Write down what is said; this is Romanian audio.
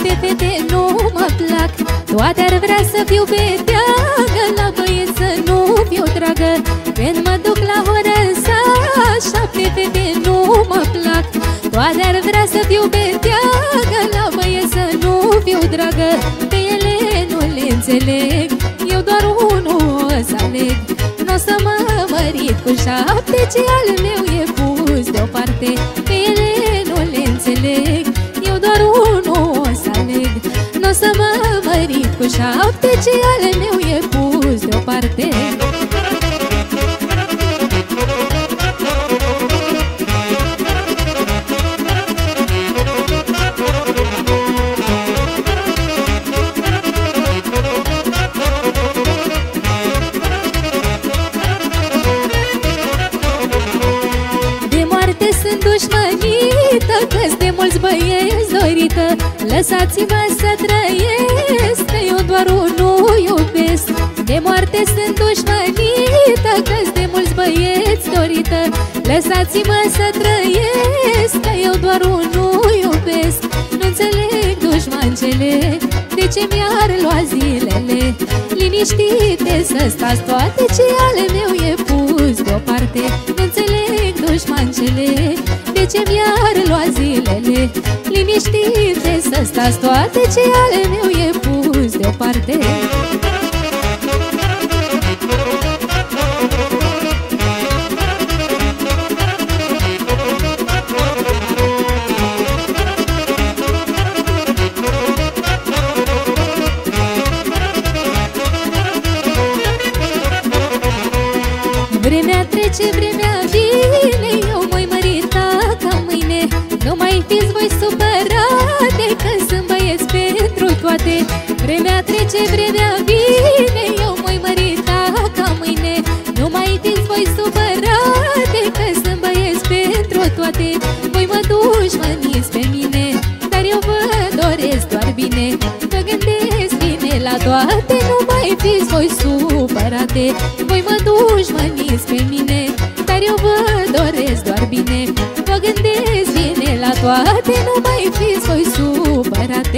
pe fete nu mă plac. Toate ar vrea să fiu beteagă, la băieți să nu fiu dragă. Când mă duc la horă sa, 7 fete nu mă plac. Toate ar vrea să fiu beteagă, la băieți să nu fiu dragă. Pe ele nu le înțeleg, eu doar unul o să aleg. N-o să mă mărit cu 7, ce al meu e pus deoparte. Pe ele nu le înțeleg, eu doar unul o să aleg. N-o să mă mărit cu 7, ce al meu e pus deoparte. Sunt dușmănită, că-s de mulți băieți dorită. Lăsați-mă să trăiesc, că eu doar unul iubesc. De moarte sunt dușmănită, că-s de mulți băieți dorită. Lăsați-mă să trăiesc, că eu doar unul iubesc. Nu înțeleg, dușmancele, de ce mi-ar lua zilele. Liniștite să stați, toate ce ale meu e pus deoparte. Nu înțeleg, dușmancele, de ce mi-ar lua zilele. Liniștite să stați, toate ce ale meu e pus deoparte. Vremea trece, vremea vine, eu m-oi mărita ca mâine. Nu mai fiți voi supărate, că sunt băieți pentru toate. Vremea trece, vremea vine, eu m-oi mărita ca mâine. Nu mai fiți voi supărate, că sunt băieți pentru toate. Voi mă dușmăniți pe mine, dar eu vă doresc doar bine. Mă gândesc bine la toate, nu mai fiți voi supărate. Voi mă dușmăniți pe mine, dar eu vă doresc doar bine. Mă gândesc bine la toate, nu mai fiți voi supărate.